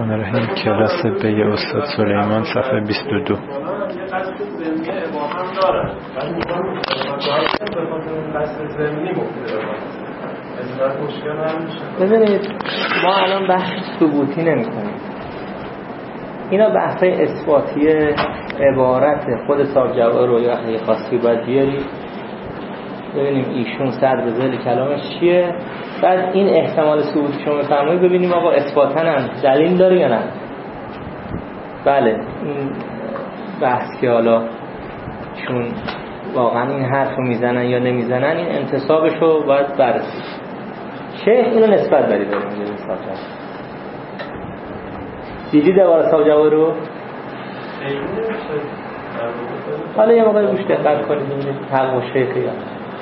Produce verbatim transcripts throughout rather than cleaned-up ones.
الرحمن الرحیم. کلاس به استاد سلیمان صفحه بیست و دو. ببینید ما الان بحث ثبوتی نمی کنیم، اینا بحثای اثباتی عبارت خود صاحب جواهر رو یا اگه خاصی باید بیاری ببینیم ایشون صدر ذیل کلامش چیه، بعد این احتمال ثبوتی شما بفرمایید ببینیم آقا اثباتن هم دلیل داره یا نه. بله این بحث که حالا چون واقعا این حرف رو میزنن یا نمیزنن این انتصابش رو باید بررسی. شیخ اینو نسبت بدید داریم میگه نسبت بدید. دیدی دوار صاحب جواهر رو؟ حالا یه موقع روش دقت کنید ببینید حق و شیخی یا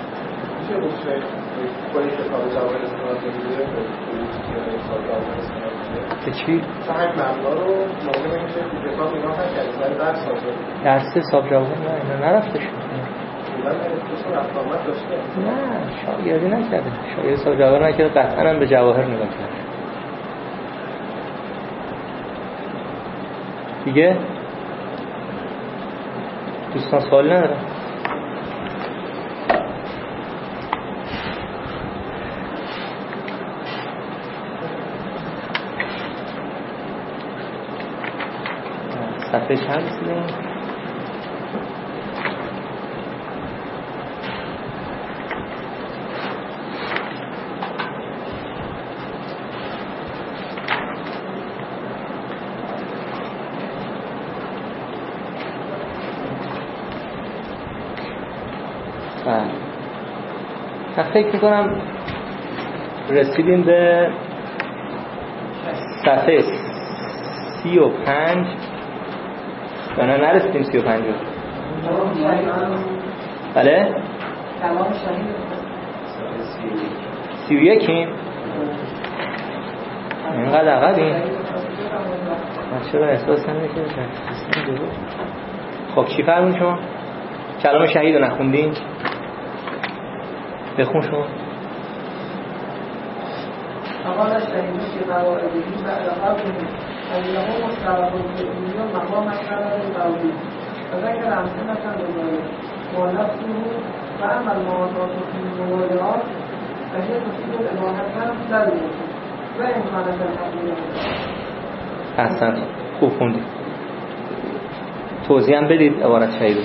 که چی؟ صاحب مبنا رو موقع نمیشه که کتاب نگاه نکردید ولی درس آورد. درس صاحب جواهر نه اینا نرفته شد. نه شاگردی نکرده. شاگرد صاحب جواهر نکرده، قطعا هم به جواهر نگاه کرده. دیگه دوستان سوال ندارم. صفحه چند رسیدیم؟ من فکر میکنم رسیدیم به صفحه سی و پنج یا نه نرسیدیم سی و پنج رو. بله؟ سی و یکیم اینقدر عقبیم من چرا احساس هم نکنیم. خب چی فرمون شما؟ کلام شهید رو نخوندین؟ بخون شما. فقال الشهید فی قواعده بعد قبله انه مستعرض الدنیا مقام الشرع القولی فذكر امثله لذلك ولفظه فاما المواضعات في المواضعات فهي تفيد الاباحه لا الوجوب وان كانت الحقيقه. احسنت، خوب خوندید. توضیح هم بدید عبارت شهید.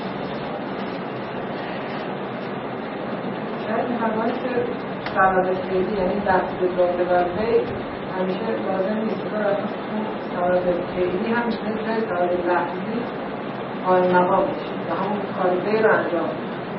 همانی که سراد فعلی یعنی دست به داده برده همیشه لازم نیست که اون سراد فعلی هم مثل سراد لحظی قائم مقام بشه و همون کاری رو انجام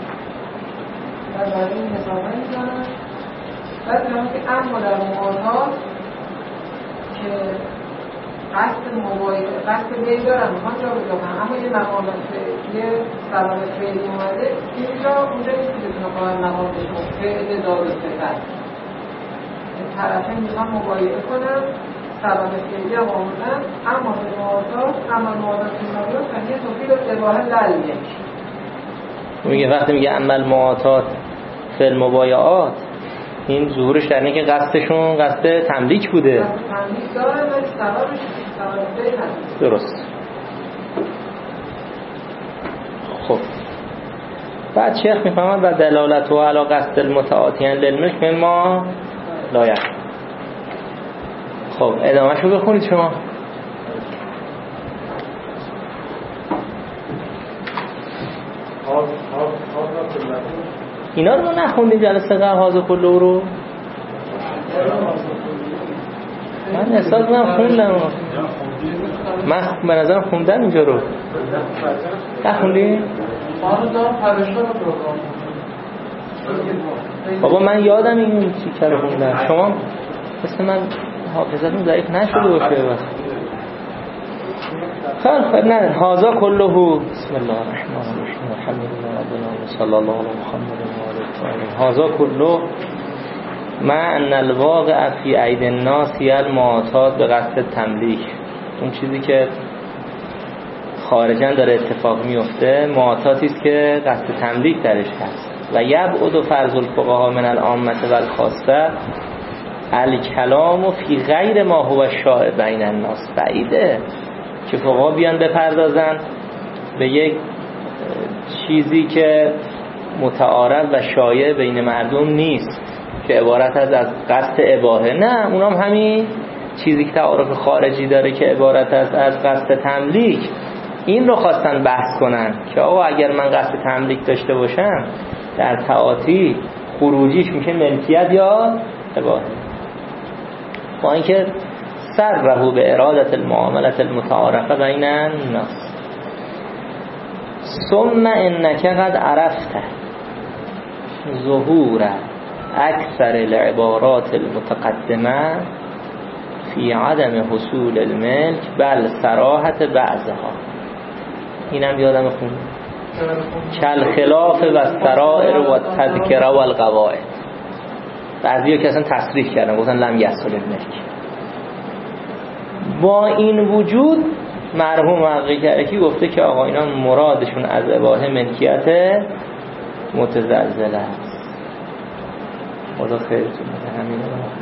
و برای این حسابه میزنن. بعد همون که اما در موازات که قصد موایده قصد بی دارن میخوان جا بجا کنن اما یه مقامت یه سراد فعلی اومده اینجا اونجا نیست که بتونه قائم مقام بشه فعل داد و صفت طرفین میخوان مبایعه کنن سراد فعلی هم آمدن اما به موازات اما موازات سیناریو فهیه توفید و اباحه لل یک میگه وقتی میگه عمل معاطات فعل مبایعات این ظهورش در اینه که قصدشون قصد تملیک بوده. قصد تملیک دارن ولی سرادش سراد فعلی هست. درست. خب بعد شیخ میفهمد و دلالت و علی قصد المتعاطیان للملک مما لایق. خب ادامهش رو بخونید شما. اینا رو نخوندید جلسه قبل حاضر کلو رو؟ من احساس من خوندم من به نظرم خوندم اینجا رو. نخوندید؟ بابا من یادم این چیکه رو خوندم. شما مثل من حافظتون ضعیف نشده باشه بس. خیلی خیلی نه هازا کلهو. بسم الله الرحمن الرحیم الحمدلله رب العالمین صلی الله علی محمد و آله. هازا کله ما ان الواقع فی اید الناس المعاطات به قصد تملیک. اون چیزی که خارجا داره اتفاق میفته معاطاتی است که قصد تملیک درش هست و یبعد فرض الفقها من العامه و الخاصه الکلام فی غیر ما هو شایع بین الناس. بعیده که فقها بیان بپردازن به یک چیزی که متعارف و شایع بین مردم نیست که عبارت از از قصد اباحه. نه، اونام همین چیزی که تعارف خارجی داره که عبارت از از قصد تملیک، این رو خواستن بحث کنن که آقا اگر من قصد تملیک داشته باشم در تعاطی خروجیش میشه ملکیت یا اباحه. با اینکه سره به ارادت المعاملت المتعارفه بین الناس. ثم انک قد عرفت ظهور اکثر العبارات المتقدمه فی عدم حصول الملک بل صراحت بعضها. اینم یادم خون کل خلاف و سرائر و تذکره و القواعد. بعضی ها که اصلا تصریح کردن گفتن لم یحصل الملک. با این وجود مرحوم حقی کرکی گفته که آقا اینا مرادشون از اباحه ملکیت متزلزل است. خدا خیرتون بده. همین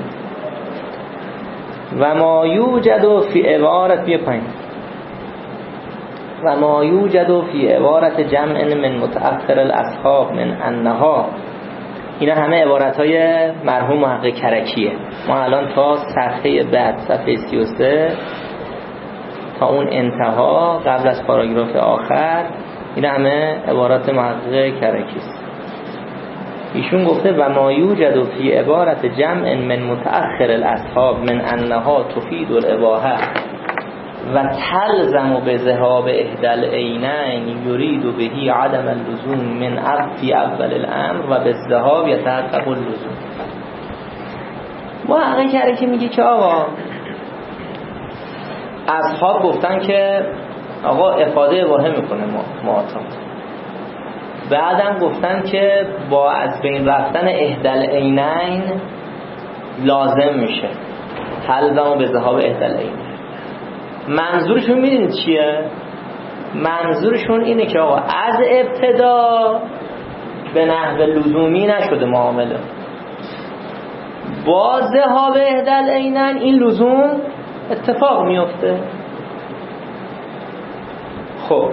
و ما یوجد فی عبارت بیا پایین و ما یوجد فی عبارت جمع من متأخر الاصحاب من انها. اینا همه عبارت های مرحوم حقی کرکیه. ما الان تا صفحه بعد صفحه سی و سه تا اون انتها قبل از پاراگراف آخر اینا همه عبارات محقق کرکی است. ایشون گفته و ما یوجد فی عبارت جمع من متأخر الاصحاب من انها تفید الاباحه و تلزم به ذهاب احدى العینین یرید بهی عدم اللزوم من فی اول الامر و به الذهاب یتحقق اللزوم. محقق کرکی میگه که آقا اصحاب گفتن که آقا افاده اباحه میکنه معاطات، بعدم گفتن که با از بین رفتن احدى العینین لازم میشه تلزم به ذهاب احدى العینین. منظورشون میدونید چیه؟ منظورشون اینه که آقا از ابتدا به نحو لزومی نشده معامله، با ذهاب احدى العینین این لزوم اتفاق میفته. خب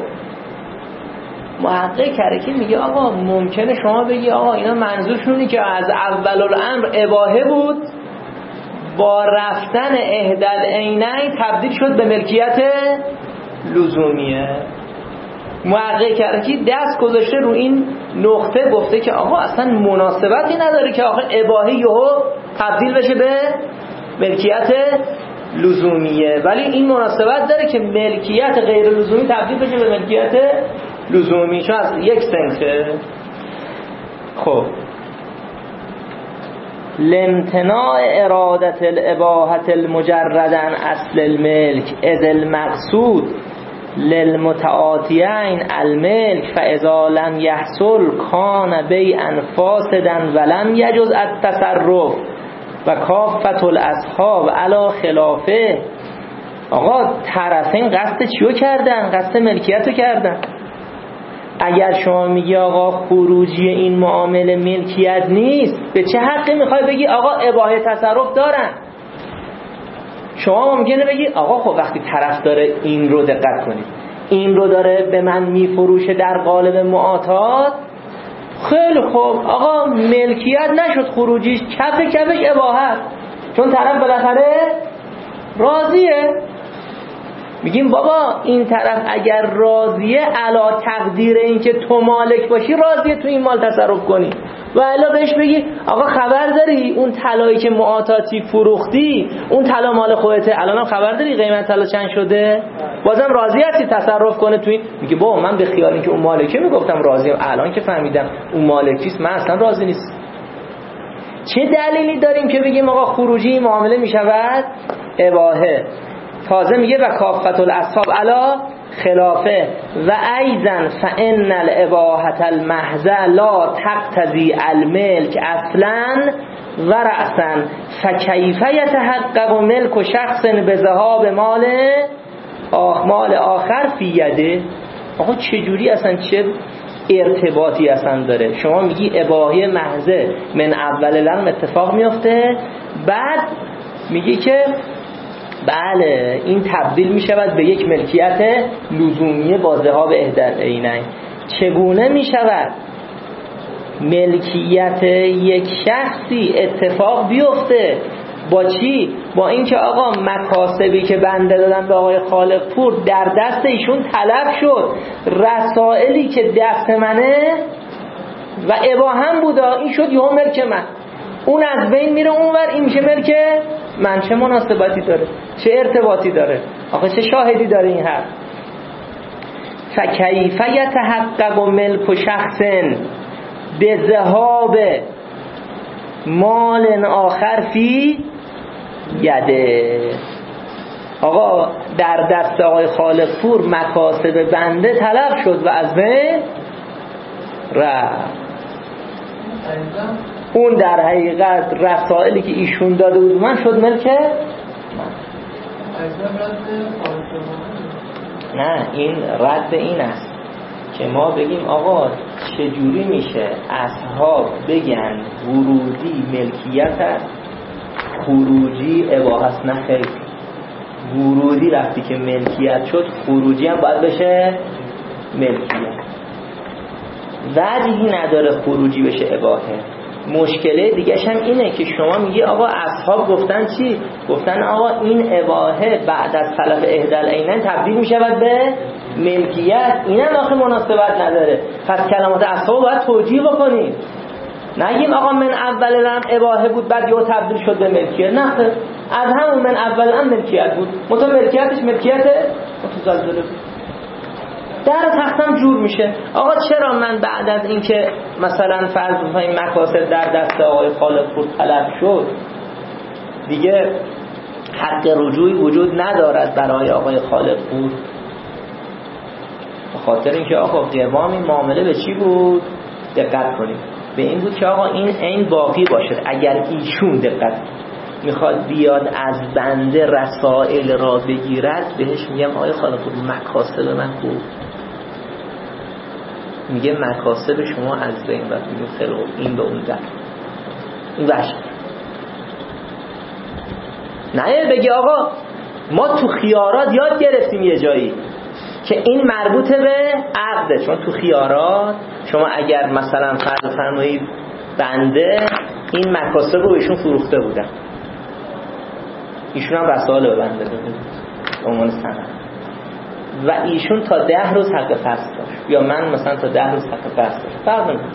محقق کرکی میگه آقا ممکنه شما بگی آقا اینا منظورشون اینه که از اول الامر اباحه بود، با رفتن احدى العینین تبدیل شد به ملکیت لزومیه. محقق کرکی دست گذاشته رو این نقطه، گفته که آقا اصلا مناسبتی نداره که آقا اباحه یهو تبدیل بشه به ملکیت لزومیه، ولی این مناسبت داره که ملکیت غیر لزومی تبدیل بشه به ملکیت لزومی، چون از یک سنخه. خب لامتناع ارادت الاباحة المجرد عن اصل الملک اذ المقصود للمتعاطیین الملک فاذا لم يحصل کان بیعا فاسدا ولم یجوز التصرف و کافة الاصحاب علی خلافه. آقا طرفین قصد چیو کردن؟ قصد ملکیتو کردن. اگر شما میگی آقا خروجی این معامله ملکیت نیست، به چه حقی میخوای بگی آقا اباحه تصرف دارن؟ شما ممکنه بگی آقا خب وقتی طرف داره این رو دقت کنید این رو داره به من میفروشه در قالب معاطات، خیلی خوب آقا ملکیت نشد خروجیش، کف کفش اباحه، چون طرف بالاخره راضیه. میگیم بابا این طرف اگر راضیه علا تقدیر این که تو مالک باشی راضیه تو این مال تصرف کنی، و الا بهش بگی آقا خبر داری اون طلایی که معاطاتی فروختی اون طلا مال خودته، الانم خبر داری قیمت طلا چند شده، بازم راضی هستی تصرف کنه تو این؟ میگه بابا من به خیال اینکه اون مالکه میگفتم راضیم، الان که فهمیدم اون مالکیست من اصلا راضی نیست. چه دلیلی داریم که بگیم آقا خروجی معامله میشود اباحه؟ تازه میگه و کافة الاصحاب علی خلافه و ایضا فان الاباحة المحضة لا تقتضی الملک اصلا و رأسا فکیف یتحقق ملک شخص بذهاب مال مال آخر فی یده. آقا چجوری اصلا چه ارتباطی اصلا داره. شما میگی اباحه محضه من اول لرم اتفاق میفته، بعد میگی که بله این تبدیل میشود به یک ملکیت لزومی با ذهاب احدال عینین. چگونه میشود ملکیت یک شخصی اتفاق بیفته؟ با چی؟ با اینکه آقا مکاسبی که بنده دادن به آقای خالق پور در دست ایشون تلف شد، رسائلی که دست منه و اباهم بودا این شد یهو ملک من، اون از بین میره اونور، این میشه ملک من. چه مناسبتی داره؟ چه ارتباطی داره؟ آخه چه شاهدی داره این حرف؟ فکیف یتحقق ملک شخص بذهاب مال آخر فی یده. آقا در دست آقای خالق پور مکاسب بنده تلف شد و از بین رفت. اون در حقیقت رسائلی که ایشون داده بود من شد ملک من. نه، این رد این است که ما بگیم آقا چجوری میشه اصحاب بگن ورودی ملکیت است، خروجی اباحه است؟ نه خیر، ورودی وقتی که ملکیت شد خروجی هم باید بشه ملکیت. وجهی نداره خروجی بشه اباحه. مشکله دیگه‌ش هم اینه که شما میگی آقا اصحاب گفتن چی؟ گفتن آقا این اباحه بعد از طلب احدال عینین تبدیل میشود به ملکیت. اینم آخه مناسبت نداره. پس کلمات اصحاب باید توجیه بکنیم، نگیم آقا من اول هم اباحه بود بعد یهو تبدیل شد به ملکیت. نه خیر، از همون من اول هم ملکیت بود، متو ملکیتش ملکیت متزلزله بود. در تختم جور میشه. آقا چرا من بعد از اینکه مثلا فرض بکنیم مکاسب در دست آقای خالق پور تلف شد دیگه حق رجوعی وجود ندارد برای آقای خالق پور؟ به خاطر اینکه آقا قوام این معامله به چی بود؟ دقت کنیم، به این بود که آقا این عین باقی باشد. اگر ایشون دقت میخواد بیاد از بنده رسائل را بگیرد، بهش میگم آقای خالق پور مکاسب من بود. میگه مکاسب شما از بین رفت. میگه خیلی این به اون در این وحشت. نه بگی آقا ما تو خیارات یاد گرفتیم یه جایی که این مربوطه به عقده. چون تو خیارات شما اگر مثلا فرض فرمایید بنده این مکاسب رو ایشون فروخته بودن، ایشون هم رسائل به بنده داده به عنوان سند و ایشون تا ده روز حق فصل داشت، یا من مثلا تا ده روز حق فصل داشت، فرق نمیکنه.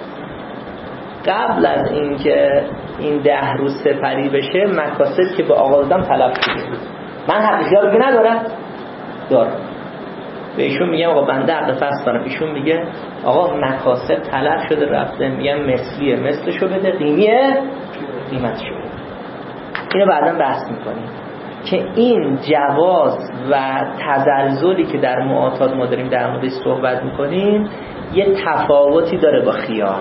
قبل از اینکه این ده روز سپری بشه مکاسب که به آقا دادم تلف شده، من حق اختیار دیگه ندارم؟ دارم. به ایشون میگم آقا بنده حق فصل دارم، ایشون میگه آقا مکاسب تلف شده رفته، میگم مثلیه مثلشو بده، قیمیه قیمتشو بده. اینو بعداً بحث میکنیم که این جواز و تزلزلی که در معاطات ما داریم در موردش صحبت میکنیم یه تفاوتی داره با خیار.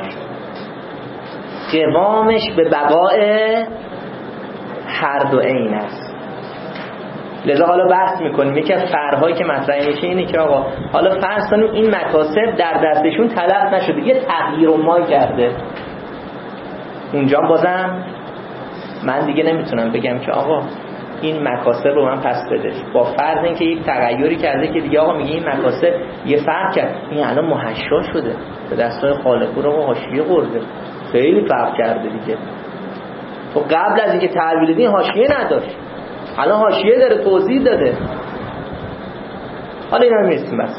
قوامش به بقاء هر دو عین است. لذا حالا بحث میکنیم یکی از فرق‌هایی که مطرح میشه اینه که آقا حالا فرض کنیم این مکاسب در دستشون تلف نشده، یه تغییر و ما کرده، اونجا بازم من دیگه نمیتونم بگم که آقا این مکاسب رو من پس بدش، با فرض اینکه یک تغییری کرده که دیگه آقا میگه این مکاسب یه فرق کرد، این الان محشا شده به دستای خالق رو حاشیه خورده، خیلی فرق کرده دیگه. تو قبل از اینکه تحویل دین حاشیه نداشت، الان حاشیه داره، توضیح داده. حالا اینا رو میرسیم بس.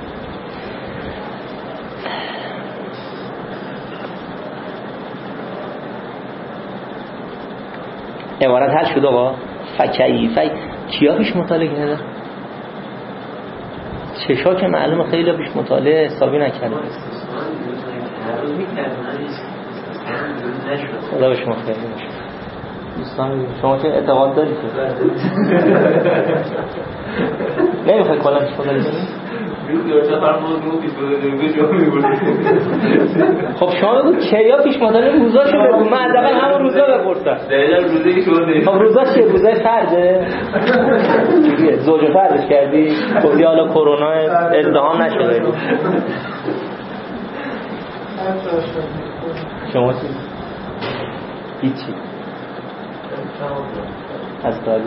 عبارت حل شد آقا. فکیفی چیا پیش مطالعه کرده؟ چشا که معلومه خیلی پیش مطالعه حسابی نکرده. خدا به شما خیلی باشه دوستان. شما که اعتقاد دارید نمیخوای کلا پیش مطالعه کنید؟ خب شما بگو چیا پیش مطالعه روزا شو بگو، من حداقل همون روزا بپرسم. خب روزا چیه؟ روزای فرده؟ چیه؟ زوج فردش کردی؟ گفتی حالا کرونا ازدحام نشده. شما چی؟ هیچی از داری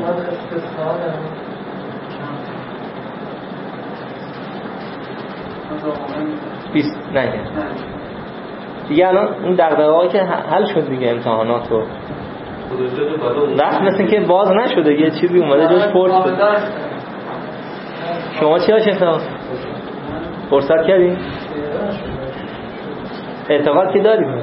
بیست نگه دیگه الان اون دغدغه‌ها که حل شد دیگه امتحانات رو وقت مثل که باز نشده یه چیزی اومده جوش پرس شد. شما چی هاش احتمال؟ فرصت کردین؟ اعتقاد که داریم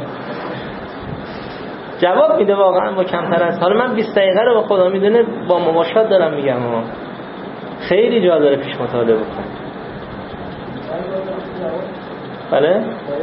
جواب میده واقعا با کمتر از حالا من بیست دقیقه رو با خدا میدونه با مباشرت دارم میگم اما خیلی جا داره پیش مطالعه بکن. بله؟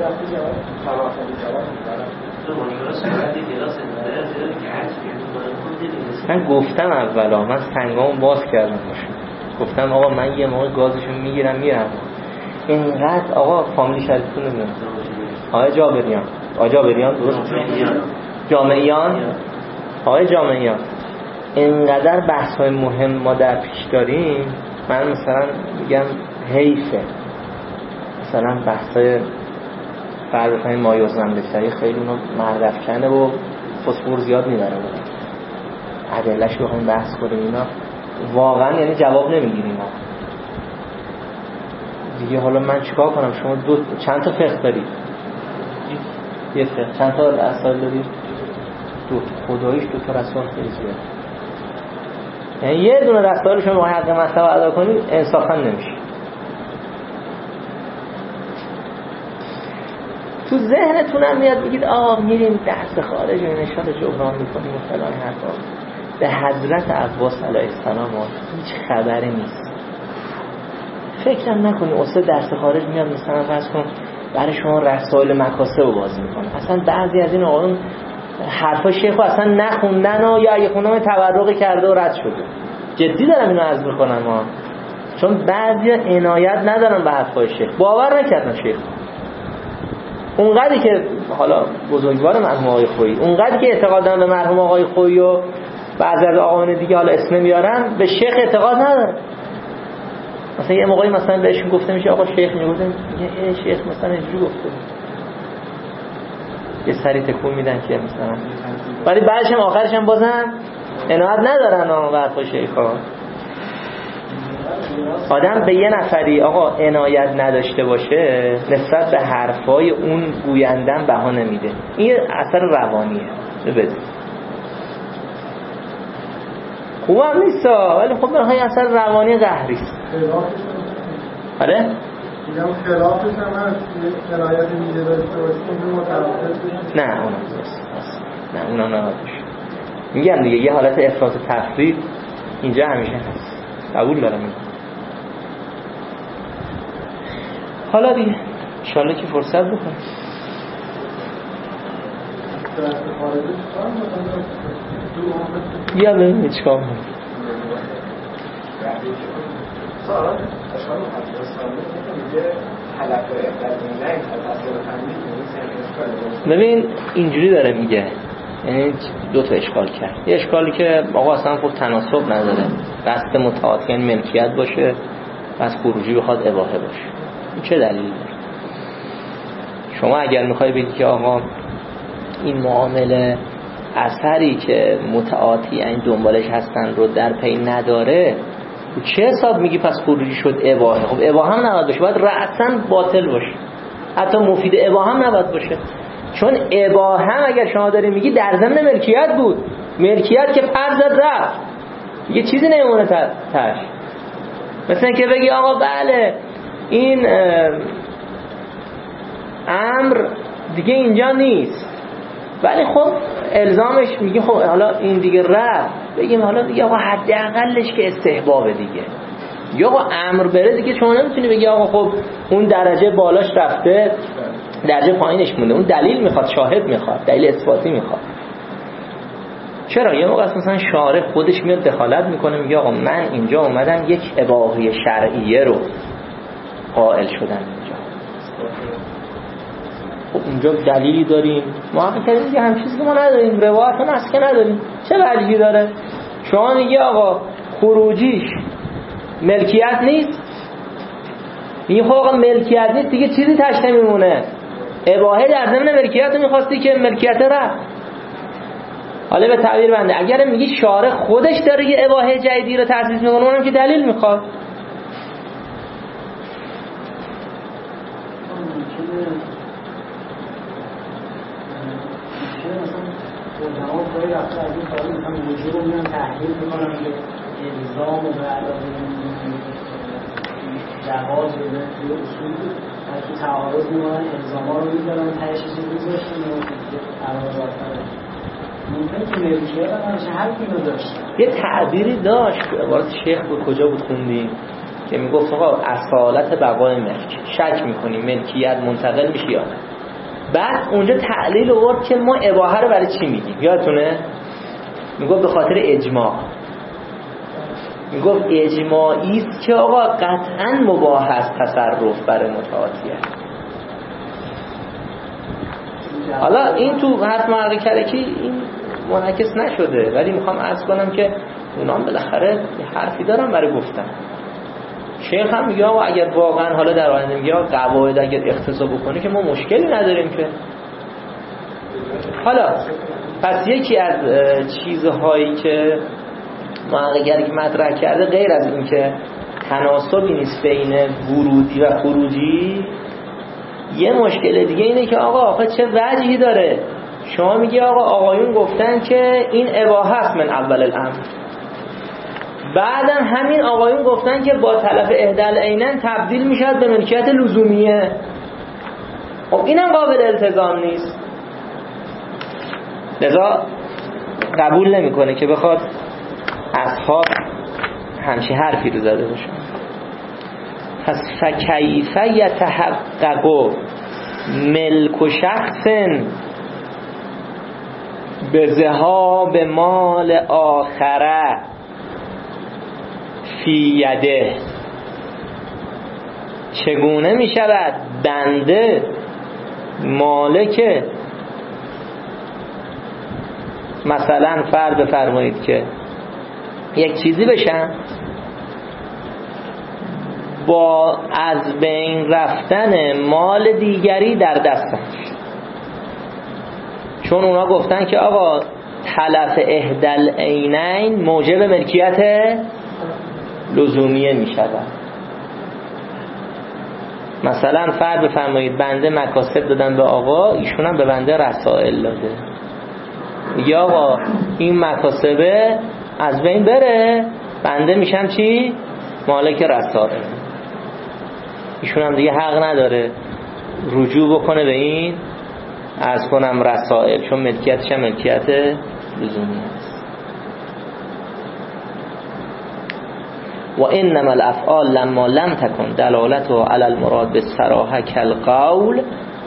من گفتم اولا من سنگامو باز کردم باشم گفتم آقا من یه موقع گازشو میگیرم میرم اینقدر آقا فامیلی شریفتون نمیدونم آقای جابریان آقای جابریان درست جامعیان آقای جامعیان اینقدر بحث های مهم ما در پیش داریم من مثلا میگم حیفه مثلا بحث های فرق های مایوزن بسری خیلی اونو مردف کنه و فسفور زیاد میبره عدلش رو هم بحث کنیم اینا واقعا یعنی جواب نمیگیریم دیگه. حالا من چیکار کنم؟ شما دو چند تا فقه دارید؟ یه فقه چند تا اصل دارید؟ دو خداییش دو تا رسول خیلی زیاد یعنی یه دونه رسول رو شما حق مطلب ادا کنید انصافا نمیشه. تو ذهنتون هم میاد بگید آقا میریم درس خارج و نشاط جبران میکنیم و فلان حرفا. به حضرت عباس علیه السلام هیچ خبری نیست. فکرم نکنی استاد درس خارج میاد مثلا فرض کن برای شما رسائل مکاسب رو بازی میکنه. اصلا بعضی از این آقایون حرفا شیخو اصلا نخوندن و یا اگه خوندن تبرق کرده و رد شده. جدی دارم اینو عرض میکنم ما. چون بعضیا عنایت ندارن به حرفای شیخ. باور نکردن شیخ. اونقدری که حالا بزرگوار مرحوم آقای خویی، اونقدری که اعتقاد دارن به مرحوم آقای خویی و بعضی از آقایون دیگه حالا اسم میارن به شیخ اعتقاد ندارن. مثلا یه موقعی مثلا بهشون گفته میشه آقا شیخ میگفتن یه شیخ مثلا اینجوری گفته یه سری تکون میدن که مثلا ولی بعدش هم آخرش هم بازم عنایت ندارن اون حرفای شیخا. آدم به یه نفری آقا عنایت نداشته باشه نسبت به حرفای اون گویندن بها نمیده. این اثر روانیه ببینید خوبم نیست ولی خب به های اثر روانی قهری است. آره میگم خلافش هم هست عنایت میده داشته باشه نه اونا درست نه اونا نه میگم دیگه یه حالت افراط تفرید اینجا همیشه هست قبول دارم این. حالا دیگه انشالله که فرصت بکنم بیا ببینیم چیکار کنیم. سوال اشکال محدثانه میگه حلقه اقدامی نه ببین اینجوری داره میگه یعنی دو تا اشکال کرد. یه اشکالی که آقا اصلا خود تناسب نداره قصد متعاطی یعنی ملکیت باشه پس خروجی بخواد اباحه باشه. این چه دلیلی داره؟ شما اگر میخوای بگی که آقا این معامله اثری که متعاطی یعنی دنبالش هستن رو در پی نداره چه حساب میگی پس خروجی شد اباحه؟ خب اباحه هم نباید باشه باید رأساً باطل باشه حتی مفید اباحه هم نباید باشه چون اباحه هم اگر شما داری میگی در ضمن ملکیت بود ملکیت که پر زد رفت یه چیزی نمیمونه تاش. مثلا که بگی آقا بله این امر دیگه اینجا نیست ولی خب الزامش میگه خب حالا این دیگه رفت بگیم حالا دیگه آقا حداقلش که استحبابه دیگه یا آقا امر بره دیگه شما نمیتونی بگی آقا خب اون درجه بالاش رفته درجه پایینش مونده اون دلیل میخواد شاهد میخواد دلیل اثباتی میخواد. چرا یه موقع مثلا شارع خودش میاد دخالت میکنه میگه آقا من اینجا اومدم یک اباحه شرعیه رو قائل شدم اینجا خب اونجا دلیلی داریم ما حقیقتا دیگه هم چیزی که ما نداریم روایت و نسخه نداریم چه وجهی داره؟ شما میگی آقا خروجیش ملکیت نیست میگه خب آقا ملکیت نیست دیگه چیزی تش نمیمونه اباحه در ضمن ملکیت میخواستی که ملکیت رفت. حالا به تعبیر بنده اگر میگی شارع خودش داره یه اباحه جدیدی رو تأسیس میکنه، اونم که دلیل میخواد. علما خیلی رفته از این کاری میکنم وجود رو میان تحلیل میکنم که الزام و به علاوه جواز و به اصول و تو تعارض میمونن الزام ها رو میدارن تهش چیزی میذاشتن و قرارداد کردن. ممکن که ملکیت هم همچه حرفی رو داشت. یه تعبیری داشت عبارت شیخ بود، کجا بود خوندیم که میگفت آقا اصالت بقای ملک شک میکنیم ملکیت منتقل میشه یا نه. بعد اونجا تعلیل آورد که ما اباحه رو برای چی میگیم، یادتونه؟ میگفت به خاطر اجماع. میگفت اجماعی است که آقا قطعا مباح است تصرف برای متعاطیه. حالا این تو حرف مرقی کرده که این منعکس نشده، ولی میخوام عرض کنم که اونام بالاخره یه حرفی دارن برای گفتن. شیخ هم میگه آقا اگر واقعا حالا در آینده میگه قواعد اگر اختصاص بکنه که ما مشکلی نداریم که. حالا پس یکی از چیزهایی که محققی که مطرح کرده غیر از این که تناسبی نیست بین ورودی و خروجی، یه مشکل دیگه اینه که آقا آخه چه وجهی داره شما میگی آقا آقایون گفتن که این اباحه است من اول الامر، بعدم همین آقایون گفتن که با تلف احدی العینین تبدیل میشد به ملکیت لزومیه. خب اینم قابل التزام نیست، لذا قبول نمیکنه که بخواد اصحاب همچی حرفی رو زده باشه. پس فکیف یتحقق ملک شخص به ذهاب مال آخره فی یده، چگونه می شود بنده مالک مثلا فرض بفرمایید که یک چیزی بشن با از بین رفتن مال دیگری در دستم، چون اونا گفتن که آقا تلف احدی العینین موجب ملکیت لزومیه می شود. مثلا فرض بفرمایید بنده مکاسب دادن به آقا، ایشون هم به بنده رسائل داده، یا آقا این مکاسبه از بین بره بنده میشم چی؟ مالک رسائل. ایشون هم دیگه حق نداره رجوع بکنه به این عرض کنم رسائل، چون ملکیتش هم ملکیت لزومی است. و انما الافعال لما لم تکن دلالته علی المراد بالصراحه کالقول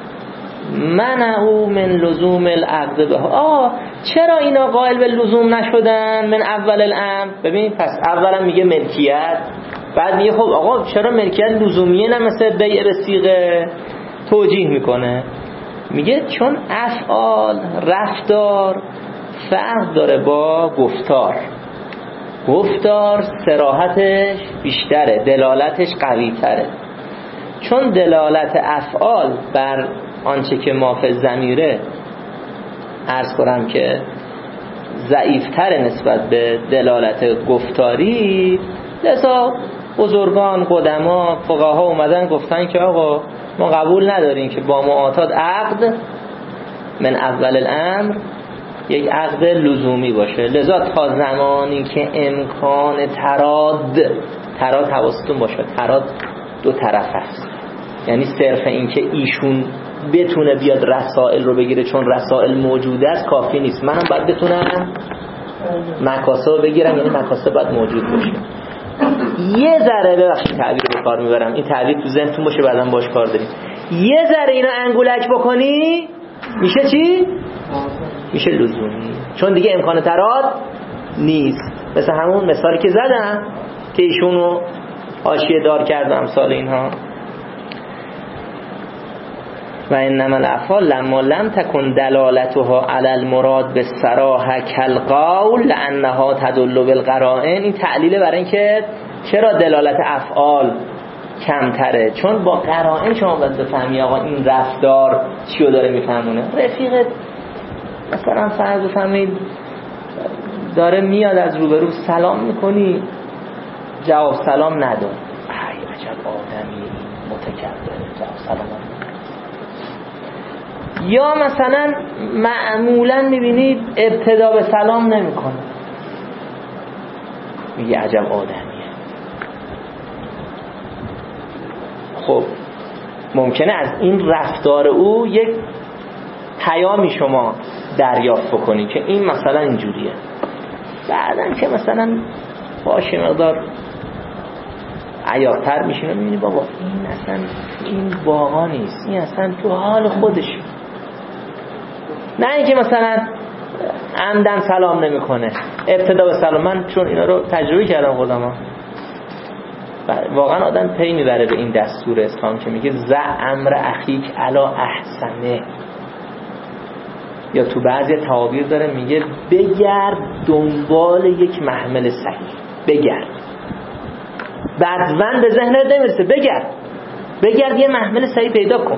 منعوا من لزوم العقد به. آه چرا اینا قائل به لزوم نشدن من اول الامر؟ ببین پس اولا میگه ملکیت، بعد میگه خب آقا چرا ملکیت لزومیه نه مثل بیع به صیغه؟ توجیه میکنه، میگه چون افعال رفتار فرق داره با گفتار. گفتار صراحتش بیشتره، دلالتش قوی تره، چون دلالت افعال بر آنچه که ما فی ضمیره عرض کنم که ضعیفتره نسبت به دلالت گفتاری. لذا بزرگان قدما فقها اومدن گفتن که آقا ما قبول نداریم که با معاطات عقد من اول الامر یک عقد لزومی باشه. لذا تا زمانی که امکان تراد تراد حواستون باشه، تراد دو طرف است، یعنی صرف این که ایشون بتونه بیاد رسائل رو بگیره چون رسائل موجوده است کافی نیست، منم باید بتونم مکاسب بگیرم، یعنی مکاسب باید موجود باشه. یه ذره ببخشید تعبیر به کار میبرم، این تعبیر تو ذهنتون باشه بعداً باش کار داریم، یه ذره اینو انگولک بکنی میشه چی؟ میشه لزومی، چون دیگه امکان تراد نیست. مثل همون مثالی که زدم که ایشونو حاشیه دار کردم امثال اینها. و انما الافعال لما لم تکن دلالتها علی المراد بالصراحه کالقول لانها تدل بالقرائن. این تعلیل برای این که چرا دلالت افعال کمتره، چون با قرائن شما باید بفهمی آقا این رفتار چیو داره میفهمونه. رفیقت مثلا فرض بفهمید داره میاد از روبرو، سلام میکنی جواب سلام نداره، ای عجب آدمی متکبره، جواب سلام نداره. یا مثلا معمولا میبینید ابتدا به سلام نمیکنه، میگه عجب آدمیه. خب ممکنه از این رفتار او یک پیامی شما دریافت بکنی که این مثلا اینجوریه، بعدن که مثلا باشه مقدار عیارتر میشینه میبینی بابا این اصلا این واقعا نیست، این اصلا تو حال خودش. نه اینکه مثلا عمدن سلام نمیکنه، ابتدا به سلام. من چون اینا رو تجربه کردم خودم، واقعا آدم پی میبره به این دستور اسلام که میگه ز امر اخیک علا احسنه، یا تو بعضی تعابیر داره میگه بگرد دنبال یک محمل صحیح، بگرد. بعدوان به ذهنت نمیرسه، بگرد بگرد یه محمل صحیح پیدا کن.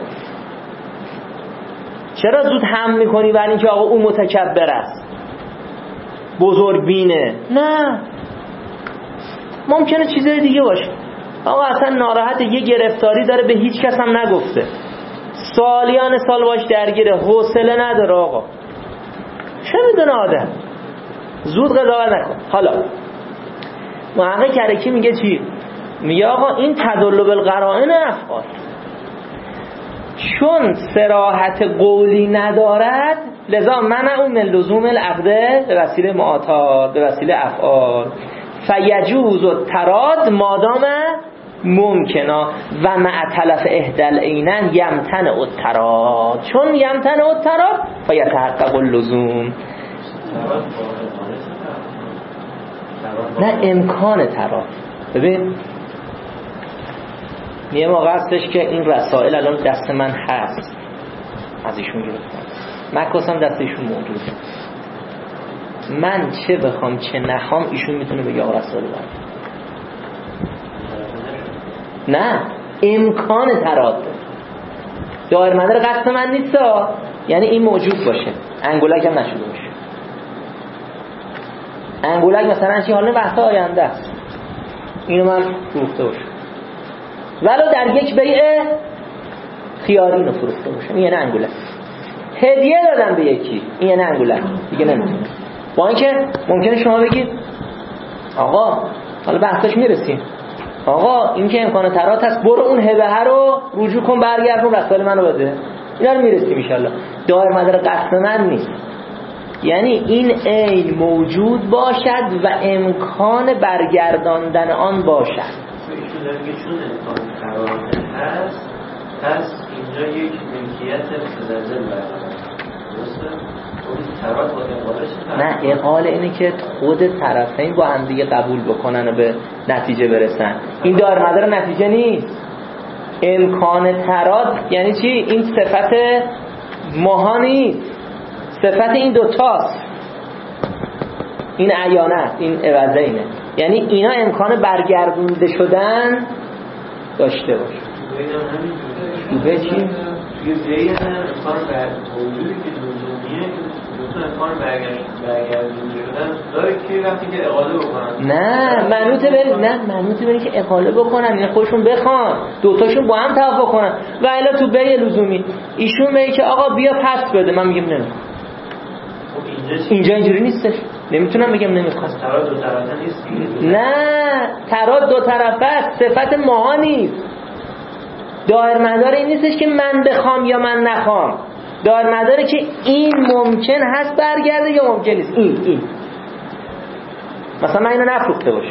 چرا زود هم میکنی برای اینکه آقا اون متکبر است، بزرگ بینه؟ نه، ممکنه چیزای دیگه باشه. آقا اصلا ناراحت، یه گرفتاری داره به هیچ کس هم نگفته، سالیان سال باش درگیره، حوصله نداره. آقا چه میدونه آدم، زود قضاوت نکن. حالا محقق کرکی میگه چی؟ میگه آقا این تدل بالقرائن افعال، چون صراحت قولی ندارد لذا منع من لزوم العقد به وسیله معاطات به وسیله افعال، فیجوز التراد مادام ممکنا و مع تلف احدل عینن یمتنع التراد، چون یمتنع التراد فیتحقق اللزوم. نه امکان تراد. ببین یه موقع هستش که این رسائل الان دست من هست، از ایشون گرفتم، مکاسم دست ایشون موجوده، من چه بخوام چه نخوام ایشون میتونه بگه آقا رسائل برد. نه امکان تراد دایر مدار قصد من نیست، یعنی این موجود باشه، انگولک هم نشده باشه. انگولک مثلا چی حالا بحث آینده است، اینو من فروخته باشم، ولو در یک بیع خیاری اینو فروخته باشم، این یعنی انگولک. هدیه دادم به یکی، این یعنی انگولک، دیگه نمیتونه. با اینکه ممکنه شما بگید آقا حالا بحثش میرسیم، آقا این که امکان ترات هست، برو اون هبه رو رجوع کن، برگردون رسائل منو بده، اینا رو میرسیم ان شاءالله. دایر مدار قصد من نیست، یعنی این عین موجود باشد و امکان برگرداندن آن باشد. ایشون داره میگه چون امکان ترات هست، پس اینجا یک ملکیت متزلزل برقرار درسته؟ نه اقاله اینه که خود طرفین با هم دیگه قبول بکنن و به نتیجه برسن. این دایر مدار نتیجه نیست. امکان تراد یعنی چی؟ این صفت ماها نیست، صفت این دوتاست، این عیانه است، این عوضه اینه، یعنی اینا امکان برگردونده شدن داشته باشه. توی چی؟ توی بیه امکان برگردونده که لزومیه، امکان برگردونده شدن داره که وقتی که اقاله بکنن. نه منوطه برید، نه منوطه برید که اقاله بکنن، این خودشون بخوان، دوتاشون با هم توافق کنن. و الا تو بیه لزومی ایشون میگه که آقا بیا پس بده، من میگم نمیخوام. اینجا اینجوری نیستش، نمیتونم بگم نمیخوام. تراد دو طرفه نیست. نه تراد دو طرفه است، صفت ماها نیست. دایر مدار این نیستش که من بخوام یا من نخوام، دایر مداره که این ممکن هست برگرده یا ممکن نیست. این این مثلا من اینو نفروخته باشم،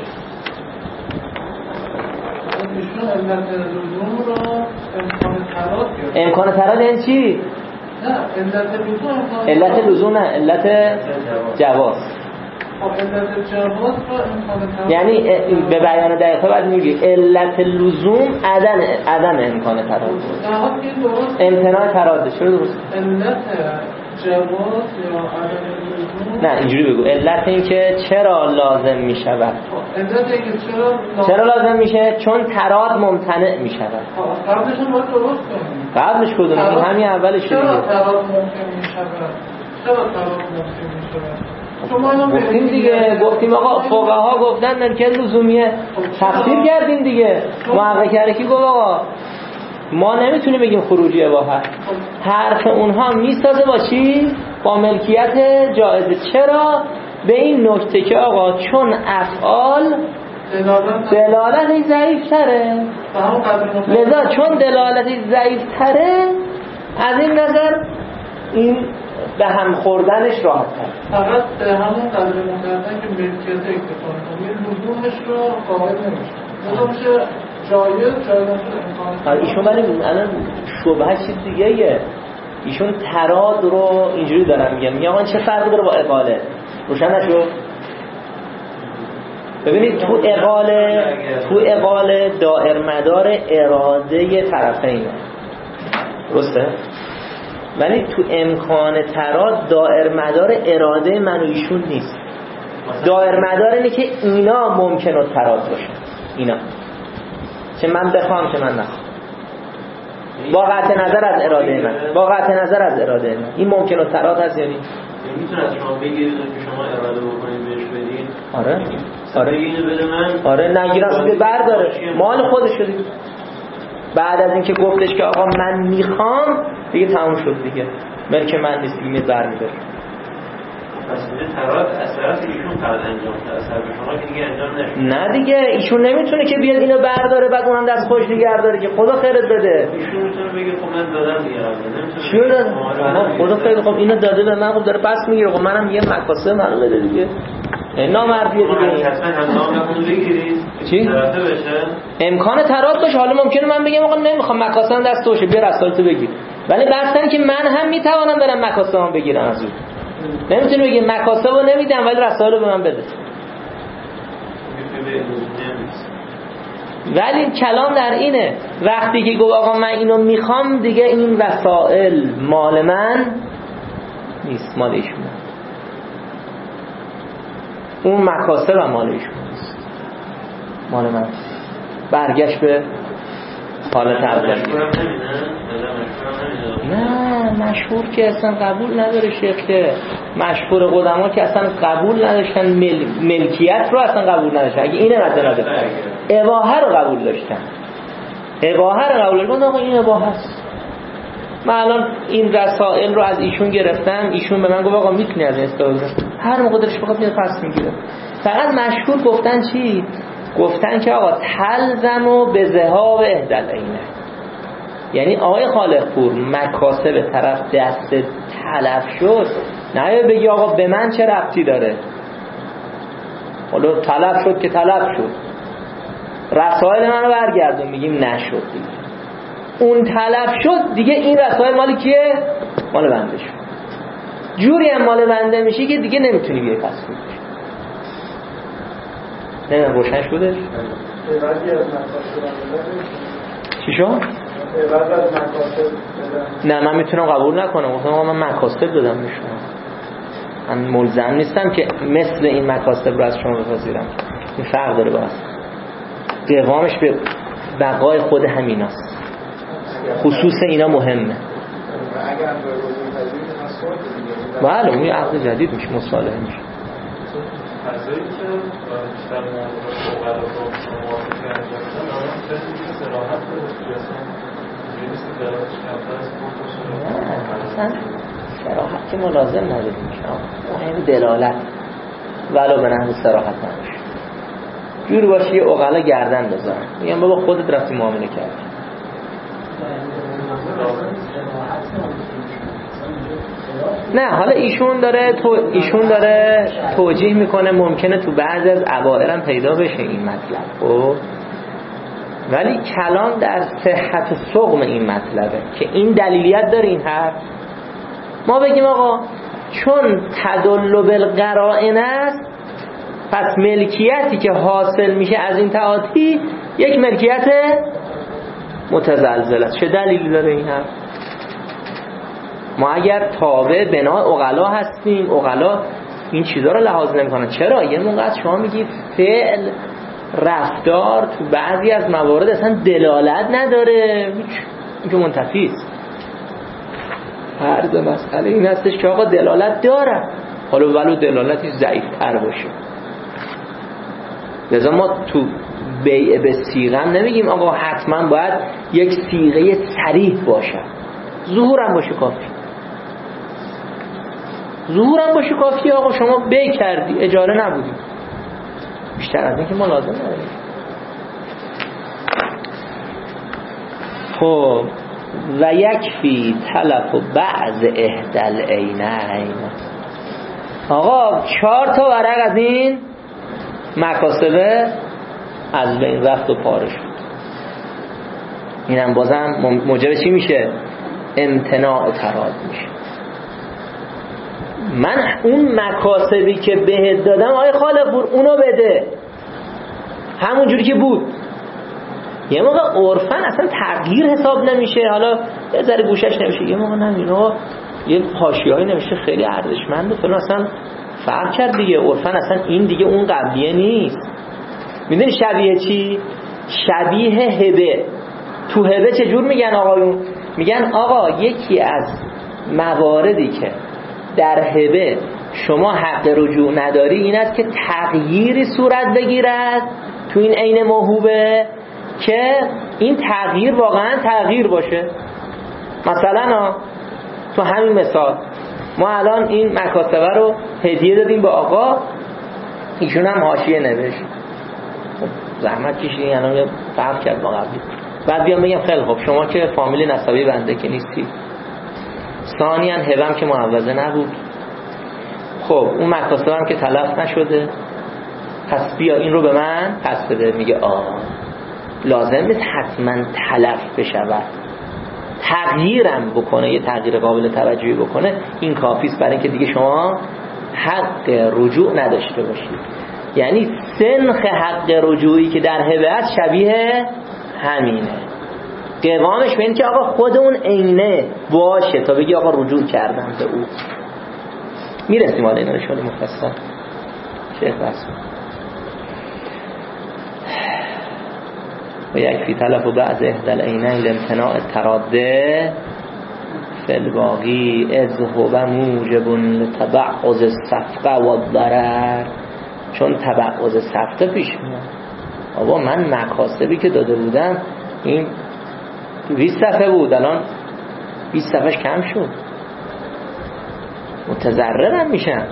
ایشون علت لزوم رو امکان تراد گرفت. امکان تراد یعنی چی؟ نه علت لزوم، علت لزوم نه، علت جواز. خب علت جواز رو امکان تراد یعنی به بیان دقیقه بعد میگی علت لزوم عدم عدم امکان تراد، امتناع تراد. چرا درست؟ علت جواز یا عدم لزوم؟ نه اینجوری بگو علت این که چرا لازم می شود. علت این که چرا لازم چرا لازم میشه؟ چون تراد ممتنع می شود. قبلش هم باید درست کنیم. قبلش کدوم؟ همین اولش دیگه. چرا تراد ممکن می شود؟ چرا تراد ممکن می شود؟ گفتیم دیگه، گفتیم آقا فقها گفتن ملکیت لزومیه، تفسیر کردیم دیگه. محقق کرکی گفت آقا ما نمیتونیم بگیم خروجی اباحت. حرف اونها میسازه با چی؟ با ملکیت جایزه. چرا؟ به این نکته که آقا چون افعال دلالتش ضعیف تره، لذا چون دلالتش ضعیف تره از این نظر این به هم خوردنش راحت تر. فقط به همون قدر مقدر که ملکیت اکتفا کنه لزومش رو قائل نمیشه. لزوم میشه جایز جایز امکان. ایشون ولی الان شبهه چیز دیگه ایه. ایشون تراد رو اینجوری دارن میگن، میگن آقا چه فرقی داره با اقاله؟ روشن نشد؟ ببینید تو اقاله تو اقاله دائر مدار اراده طرفینه، درسته؟ ولی تو امکان تراد دائر مدار اراده من و ایشون نیست. دائر مدار اینه که اینا ممکنه تراد باشه، اینا چه من بخوام چه من نخوام، با قطع نظر از اراده من، با قطع نظر از اراده من. این ممکنه تراد هست یا نیست؟ میتونه از شما بگیرید که شما اراده بکنید بهش بدین. آره آره اینو بده من. آره نگیرم که برداره مال خودش دیگه. بعد از اینکه گفتش که آقا من میخوام دیگه تموم شد دیگه، ملک من نیست دیگه، بر می‌داره. پس این تراد از طرف ایشون فقط انجام شده، از طرف شما که دیگه انجام نشد. نه دیگه ایشون نمیتونه که بیاد اینو برداره بعد اونم دست خوش نگه داره که خدا خیرت بده. ایشون میتونه بگه خب من دادم دیگه، نمیتونه. چیو داد؟ خدا خیرت، خب اینو داده به من، خب داره پس میگیره، خب منم میگم مکاسب منو بده دیگه. نامردیه دیگه. حتما هم نام بگیرید. چی؟ طرفه بشه. امکان تراد باشه. حالا ممکنه من بگم آقا نمیخوام مکاسبم دست توشه، بیا رسالتو بگیر. ولی بحثن که من هم میتوانم برم مکاسبم بگیرم از اون. نمیتونه بگه مکاسبو نمیدم ولی رسالو به من بده. ولی کلام در اینه وقتی که گفت آقا من اینو میخوام دیگه این وسائل مال من نیست، مال ایشونه. اون مکاسب هم مال ایشون نیست، مال من. برگشت به حالت اول. نه مشهور که اصلا قبول نداره شیخ، که مشهور قدما که اصلا قبول نداشتن، مل... ملکیت رو اصلا قبول نداشتن. اگه اینه رد نداشتن اباحه رو قبول داشتن، اباحه رو قبول داشتن. آقا این اباحه است. من الان این رسائل رو از ایشون گرفتم، ایشون به من گفت آقا میتونی از این استفاده کنی، هر موقع دلش بخواد میاد پس میگیره. فقط مشهور گفتن چی؟ گفتن که آقا تلزم و به ذهاب اهدل اینه، یعنی آقای خالق پور مکاسب طرف دست تلف شد، نه بگی آقا به من چه ربطی داره، حالا تلف شد که تلف شد، رسائل منو برگردون، میگیم نشد دیگه. اون تلف شد دیگه، این رسائل مال کیه؟ مال بنده شد. جوری هم مال بنده میشه که دیگه نمیتونی بیای پس کنی. نه روشن شده؟ چی شد؟ نه من میتونم قبول نکنم، گفتم من مکاسب دادم به شما، من ملزم نیستم که مثل این مکاسب رو از شما بپذیرم. این فرق داره باز، قوامش به بقای خود همیناست، خصوص اینا مهمه. بله اون یه عقد جدید میشه، مصالحه میشه. فضایی که بیشتر موقع رو موافقی انجام دادن آنها کسی که صراحت رو بیاسن نیست که دراتش کمتر از خود اصلا صراحت که ملازم نداریم، مهم دلالت ولو به نحو صراحت نمیشه. جور باشه یه اقلا گردن بذارن میگم بابا خودت رفتی معامله کردی. نه حالا ایشون داره تو ایشون داره توجیه میکنه ممکنه تو بعضی از عبائر هم پیدا بشه این مطلب، خب ولی کلام در صحت و سقم این مطلبه که این دلیلیت داره این حرف. ما بگیم آقا چون تدل بالقرائن است پس ملکیتی که حاصل میشه از این تعاطی یک ملکیت متزلزل است. چه دلیلی داره این حرف؟ ما اگر تابع بنا عقلا هستیم، عقلا این چیزا رو لحاظ نمی‌کنن. چرا؟ یه موقع از شما میگی فعل رفتار تو بعضی از موارد اصلا دلالت نداره، این که منتفی است. عرض مسئله این هستش که آقا دلالت داره، حالا ولو دلالتی ضعیف‌تر باشه. لذا ما تو بیع به صیغه هم نمیگیم آقا حتما باید یک صیغه صریح باشه، ظهورم باشه کافی. ظهورم باشه کافی. آقا شما بیع کردی، اجاره نبودی، بیشتر از این که ما لازم نداریم. خب و یکفی تلف و بعض اهدل عینین. آقا چهار تا ورق از این مکاسبه از بین رفت و پاره شد. اینم بازم موجب چی میشه؟ امتناع تراد میشه. من اون مکاسبی که بهت دادم آی خالق بور اونو بده همون جوری که بود. یه موقع عرفن اصلا تغییر حساب نمیشه، حالا یه ذره گوشش نمیشه، یه موقع نمیشه آقا یه حاشیه‌ای نمیشه خیلی ارزشمند و فلان، اصلا فرق کرد دیگه. عرفن اصلا این دیگه اون قبلیه نیست. میدونی شبیه چی؟ شبیه هبه. تو هبه چجور میگن آقایون؟ میگن آقا یکی از مواردی که در هبه شما حق رجوع نداری این است که تغییری صورت بگیرد تو این عین موهوبه که این تغییر واقعا تغییر باشه. مثلا تو همین مثال ما الان این مکاسبه رو هدیه دادیم به آقا، ایشون هم حاشیه نوشت، زحمت کشیدین، الان یه فرق کرد با قبلی. بعد بیام بگم خیلی خب شما که فامیل نسبی بنده که نیستی، ثانیاً هبم که معوضه نبود، خب اون مکاسبه هم که تلف نشده، پس بیا این رو به من پس بده. میگه آه لازم نیست حتما تلف بشود، تغییرم بکنه، یه تغییر قابل توجهی بکنه، این کافیست برای اینکه دیگه شما حق رجوع نداشته باشید. یعنی سنخ حق رجوعی که در هبه است شبیه همینه. قوامش به این که آقا خود اون عینه باشه تا بگی آقا رجوع کردم به او. میرسیم حالا اینا رو شاید مفصل شیخ بس. و یکفی تلف و بعض اهدل عینین لامتناع التراده فی الباقی اذ هو موجب لتبعض الصفقه و الضرر. چون تبعض صفقه پیش میاد. آقا من مکاسبی که داده بودم این بیست صفحه بود، الان بیست صفحهش کم شد، متضررم میشم.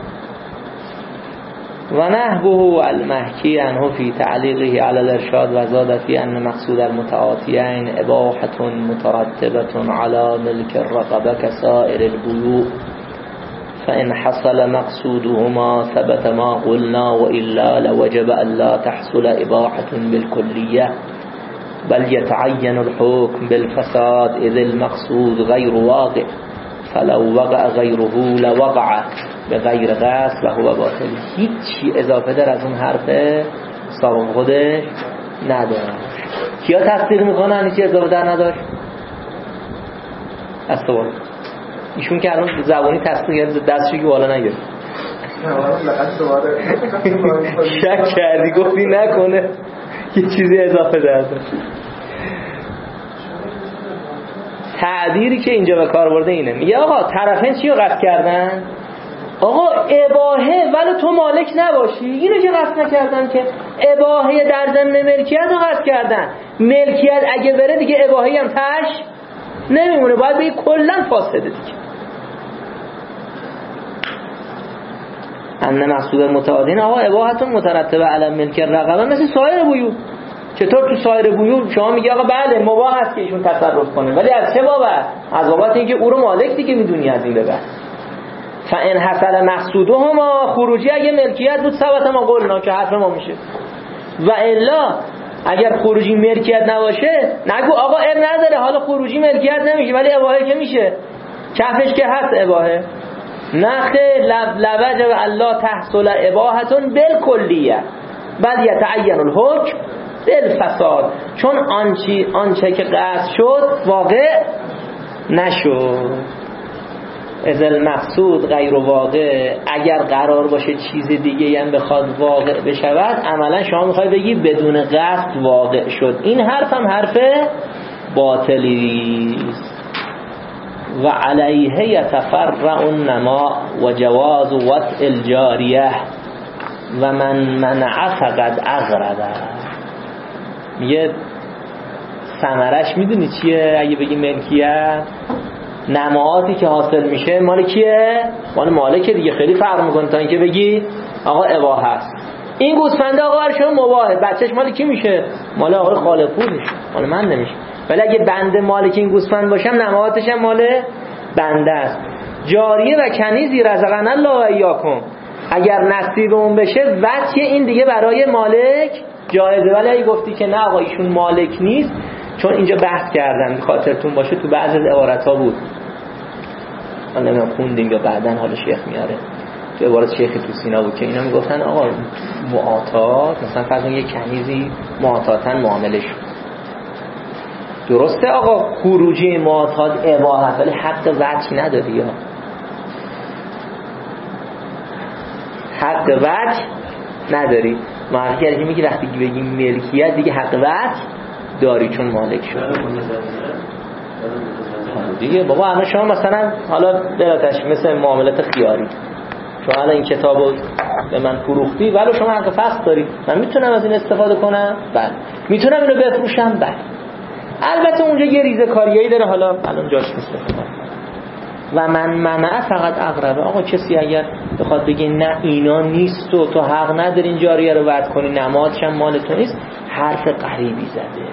و نحوه المحکی عنه فی تعلیقه علی الارشاد و زاد فی ان مقصود المتعاطیین اباحة مترتبة علی ملک الرقبه کسائر البیوع فإن حصل مقصودهما ثبت ما قلنا وإلا لوجب ألا تحصل إباحة بالكلية بل يتعين الحكم بالفساد إذ المقصود غير واقع فلو وقع غيره لوقع بغير غصب وهو باطل. هیچی اضافه در از اون حرفه سابق خودش نداره. کیا تصدیق میکنن هیچی اضافه در نداشت؟ استوار ایشون که الان زبانی تصدیق دستشو که بالا نگرد شک کردی گفتی نکنه یه چیزی اضافه درده. تعبیری که اینجا به کار برده اینه، میگه آقا طرفین چی رو قصد کردن؟ آقا اباحه ولی تو مالک نباشی، اینو که قصد نکردن که اباحه در ضمن ملکیت رو قصد کردن. ملکیت اگه بره دیگه اباحه هم تش نمیمونه، باید بگی کلن فاسده دیگه. ان مقصود متعادین آقا اباحتون مترتبه علی ملک الرقبه مثل سایر بیوع. چطور تو سایر بیوع شما میگی آقا بله مباح است که ایشون تصرف کنه، ولی از چه بابت؟ از بابت اینکه او رو مالک دیگه میدونی از این به بعد. فان حصل مقصودهما خروجی اگه ملکیت بود ثبت ما قلنا که حرف ما میشه، و الا اگر خروجی ملکیت نباشه نگو آقا اب نداره حالا خروجی ملکیت نمیشه ولی اباحه که میشه، کفش که هست اباحه. نخه لوجب الله تحصل اباحتون بالکلیه بل یتعین الحکم بالفساد. چون آنچه آنچه که قصد شد واقع نشد. از المقصود غیر واقع، اگر قرار باشه چیز دیگه هم بخواد واقع بشود، عملا شما میخوای بگی بدون قصد واقع شد. این حرف هم حرف باطلی است. و علیه یتفرع النما و جواز وطء الجاریه و من منع فقد اغرده. میگه ثمرش میدونی چیه؟ اگه بگی ملکیت، نماعاتی که حاصل میشه مال کیه؟ مال مالکه دیگه. خیلی فرق میکنه تا اینکه بگی آقا اباحه است. این گوسفنده آقا شما مباحه، بچهش مال کی میشه؟ مال آقا خالق پولش، مال من نمیشه. ولی اگه بنده مالک این گوسفند باشم، نماعاتش هم مال بنده است. جاریه و کنیزی رزقنا الله و ایاکم، اگر نصیب اون بشه وجه این دیگه برای مالک جایزه. ولی اگه گفتی که نه آقا ایشون مالک نیست، چون اینجا بحث کردن خاطرتون باشه تو بعض از عبارت‌ها بود، من نمیدونم خوندیم یا بعدن حالا شیخ میاره، تو عبارت شیخ تو سینا بود که اینا میگفتن آقا معاطات، مثلا فرض کن یه کنیزی معاطاتن معامله شد، درسته آقا خروجی معاطات اباحه، ولی حق وجه نداری، یا حق وجه نداری. معرفی که میگی وقتی بگیم ملکیت دیگه حق وجه داری چون مالک شد دیگه. بابا اما شما مثلا حالا دلاتش مثل معاملات خیاری، شما الان این کتابو به من فروختی ولی شما حق فسخ داری، من میتونم از این استفاده کنم؟ بله. میتونم اینو بفروشم؟ بله. البته اونجا یه ریزه کاریایی داره، حالا الان جاش نیست. و من منع فقط اقربه، آقا کسی اگر بخواد بگه نه اینا نیست و تو حق نداری این جاریه رو وعد کنی، نمادش هم مال تو نیست، حرف غریبی زده.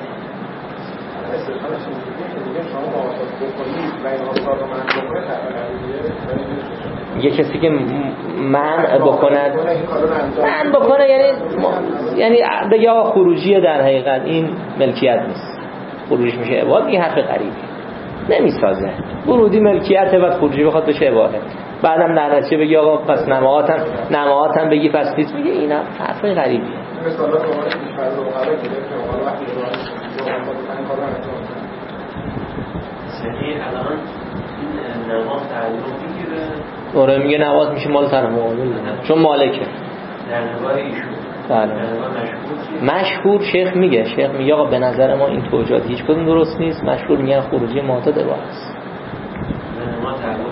یه کسی که منع بکند منع بکنه یعنی یعنی بگه آقا خروجیه، در حقیقت این ملکیت نیست، خروجیش میشه عباد، این حرف غریبی نمیسازه. ورودی ملکیته و خروجی بخواد بشه عباده، بعدم در نتیجه بگی آقا پس نماعاتم نماعاتم بگی پس نیست، میگه اینا حرف غریبیه. مثلا شما پیش فرض رو قرار گرفت که اون وقتی رو کارو انجام صحیح. الان این نماز تعلق میگیره، دوره میگه نماز میشه مال طرف مقابل چون مالکه. در نگاه ایشون بله. مشهور شیخ میگه شیخ میگه آقا به نظر ما این توجیهات هیچ کدوم درست نیست. مشهور میگن خروجی معتاد اباحه است. ما تعلق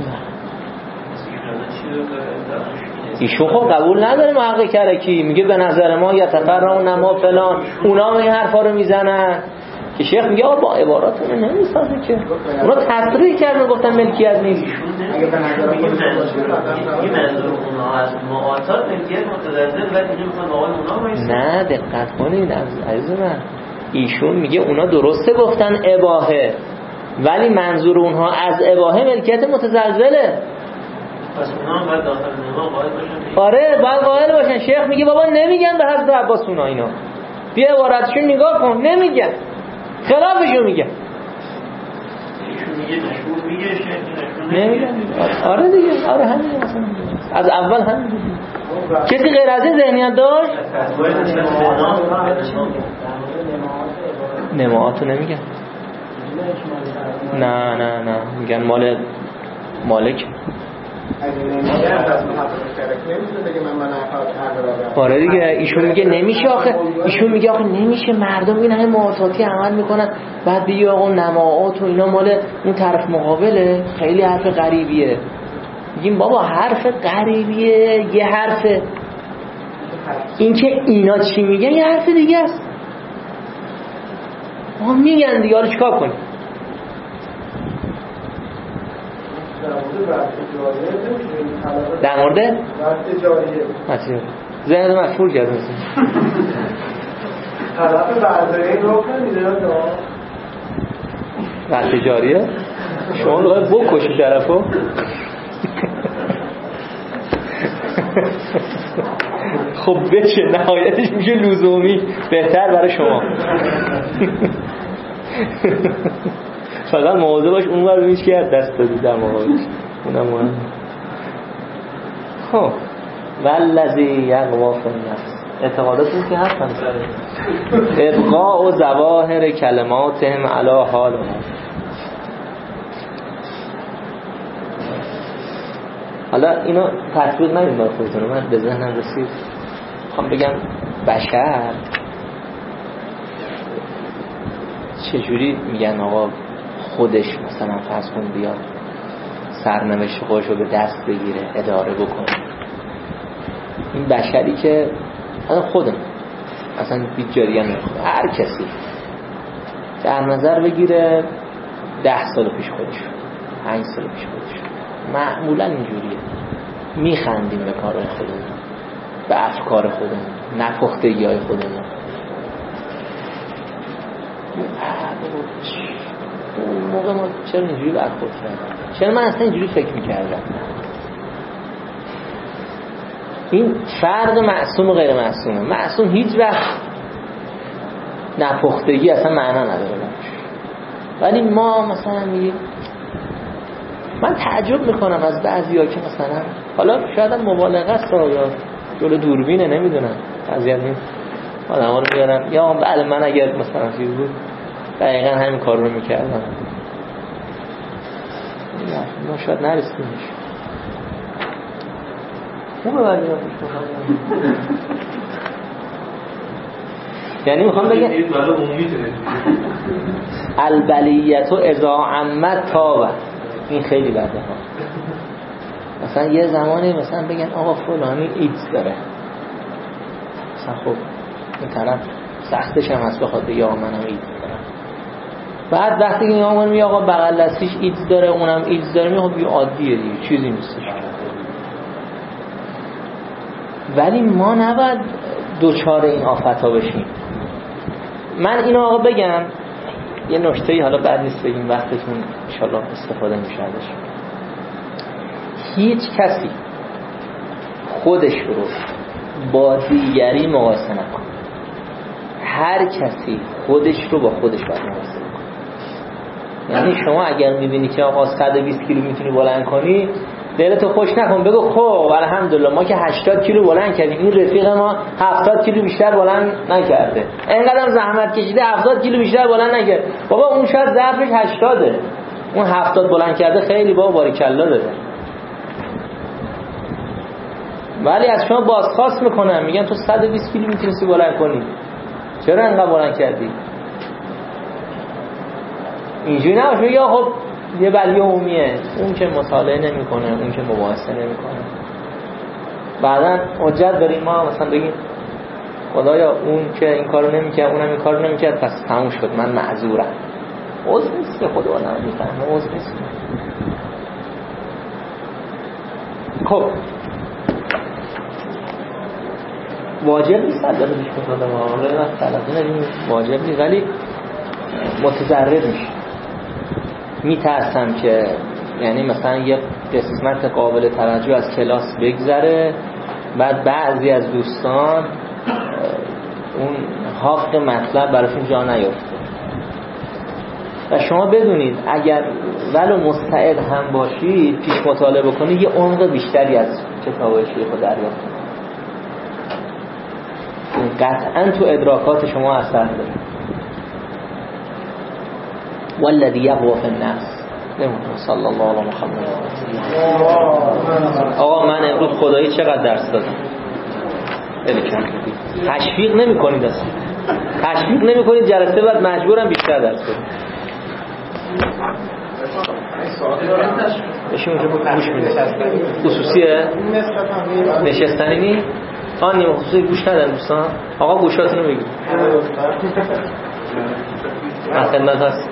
ایشون خب قبول نداره محقق کرکی، میگه به نظر ما یتفرع نما فلان، اونا این حرفا رو میزنن که شیخ میگه آقا با عباراتونه نمیسازه که اونا تصریح کردن گفتن ملکیت نیست. اگه به نظر میگه منظور اونها از معاطات ملکیت متضرر و دیگه میخوان مقال اونها وایسن. نه دقت کنید عزیز من، ایشون میگه اونا درسته گفتن اباحه ولی منظور اونها از اباحه ملکیت متزلزله. پس اونها باید داخل نما قائل باشن. آره باید قائل باشن. شیخ میگه بابا نمیگن به حضرت عباس اونا اینا، بیا عبارتشون نگاه کن، نمیگن، خلافشو میگن. ایشون میگه مشهور میگه شیخ نمیگن. آره دیگه، آره همین مثلا از اول همین بود. کسی غیر از این ذهنیت داشت؟ نماعاتو نمیگن. نه نه نه میگن مال مالک. آره دیگه ایشون میگه نمیشه آخه، ایشون میگه آخه نمیشه مردم این همه معاطاتی عمل میکنن بعد دیگه آقا نماعات و اینا مال اون طرف مقابله، خیلی حرف غریبیه. میگیم بابا حرف غریبیه، یه حرفه، این که اینا چی میگن یه حرف دیگه است. آقا میگن دیگه، حالا چیکار کنیم؟ در مورد وقت جاریه مطلب ذهن مشغول کرد مثلا طرف برداری رو کنید وقت جاریه شما رو باید بکشی طرفو. خب بچه نهایتش میشه لزومی بهتر برای شما. فقط مواظب باش اون ور ببینیش که دست دادی در مقابلش، اونم مهم. خب والذی یقوا فی النفس، اعتقاداتون که هستن ابقاء و ظواهر کلماتهم علی حالها. حالا اینو تطبیق ندید با خودتون. من به ذهنم رسید میخوام بگم بشر چجوری میگن آقا خودش مثلا فرض کن بیاد سرنوشت خودش رو به دست بگیره اداره بکنه. این بشری که اصلا خودم اصلا بیجاری هم نمیخواد هر کسی در نظر بگیره ده سال پیش خودش پنج سال پیش خودش معمولا اینجوریه. میخندیم به کارهای خودمون، به افکار خودمون، نپختگی های خودمون. اون موقع ما چرا اینجوری برخورد کردم؟ چرا من اصلا اینجوری فکر میکردم؟ این فرد معصوم و غیر معصومه. معصوم هیچ وقت نپختگی اصلا معنا نداره باشه. ولی ما مثلا میگیم، من تعجب میکنم از بعضیا که مثلا حالا شاید مبالغه است یا جلو دوربینه نمیدونم اذیت نیست آدما رو میارم یا بعد من اگر مثلا چیز بود دقیقا همین کار رو میکردم. ما شاید نرسیمش. خوبه ولی یعنی میخوام بگم البلیت اذا عمت تابت. این خیلی بده ها. مثلا یه زمانی مثلا بگن آقا فلانی ایدز داره، مثلا خب این طرف سختش هم هست بخواد بگه آقا منم ایدز دارم. بعد وقتی که آقا میگه آقا بغل دستیش ایدز داره اونم ایدز داره میگه خب یه عادیه دیگه چیزی نیستش. ولی ما نباید دوچار این آفت‌ها بشیم. من اینو آقا بگم یه نکته‌ای حالا بعد نیست بگیم وقتتون ان شاءالله استفاده میشه ازش. هیچ کسی خودش رو با دیگری مقایسه نکنه. هر کسی خودش رو با خودش باید مقایسه کنه. یعنی شما اگر می‌بینی که آقا صد و بیست کیلو میتونی بلند کنی دلتو خوش نکن، بگو خب الحمدلله ما که هشتاد کیلو بلند کردیم این رفیق ما هفتاد کیلو بیشتر بلند نکرده، اینقدر زحمت کشیده هفتاد کیلو بیشتر بلند نکرد. بابا اون شاید ضعفش هشتاده، اون هفتاد بلند کرده خیلی بابا باریکلا داره. ولی از شما بازخواست میکنن میگن تو صد و بیست کیلو میتونستی بلند کنی، چرا اینقدر بلند کردی؟ اینجوری نباشه بگی خب یه بلیه عمومیه، اون که مطالعه نمیکنه، اون که مباحثه نمیکنه. بعدن حجت داریم ما مثلا بگیم خدایا اون که این کارو نمیکرد اونم این کارو نمیکرد پس تموم شد من معذورم. عذر نیست که خدا نمیفهمه، عذر نیست. خب واجب نیست البته پیش خدا ما حالا مثلا نمیگیم واجب نیست ولی متضرر میشه. میترسم که یعنی مثلا یه قسمت قابل توجه از کلاس بگذره بعد بعضی از دوستان اون حق مطلب براشون جا نیفته. و شما بدونید اگر ولو مستعد هم باشید پیش مطالعه بکنید یه عمق بیشتری از کتابای شیخ رو دریافت کنید. قطعا تو ادراکات شما اثر داره. والذی یقوی فی النفس. صلی الله علی محمد. آقا من امروز خدایی چقدر درس دادم؟ خیلی کم. تشویق نمی‌کنید اصلا. تشویق نمی‌کنید جلسه بعد مجبورم بیشتر درس بدم. بشین اونجا با گوش میدید. خصوصیه؟ نشستنی نی؟ آن نیمه خصوصی گوش ندن دوستان. آقا گوشاتونو بگید. من خدمت هست.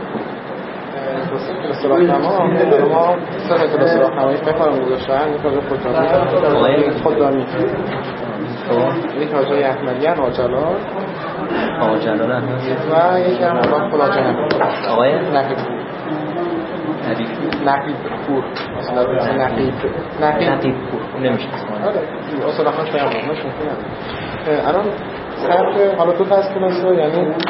کلاس راهنما ما سه تا کلاس راهنمایی بفرمایید گذاشتن یک کلاس خودداری خودداری یک کلاس احمدیان آجلال آجلال احمدی و یک هم آقای فلاجان آقای نقیب نقیب نقیب پور اصلا نقیب نقیب پور اون نمیشناسم. آره اصلا خاص پیام نمیشناسم. الان سر حالا تو فصل کلاس یعنی